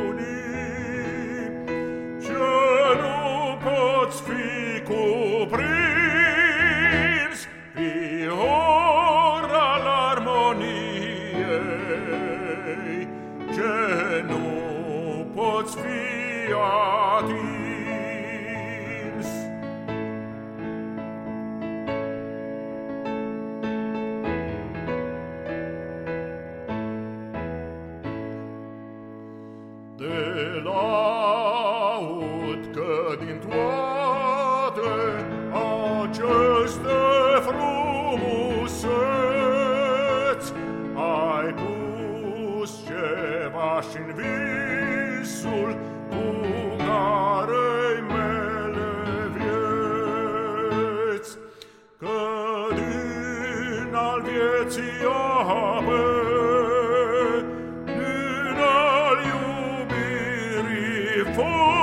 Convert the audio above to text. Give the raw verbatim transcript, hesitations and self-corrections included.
ce nu poți fi cuprins, fior al armoniei, ce nu poți fi atins. De laud că din toate aceste frumuseți ai pus ceva-și-n visul cu care-i mele vieți, că din al vieții ape, din al iubirii foc,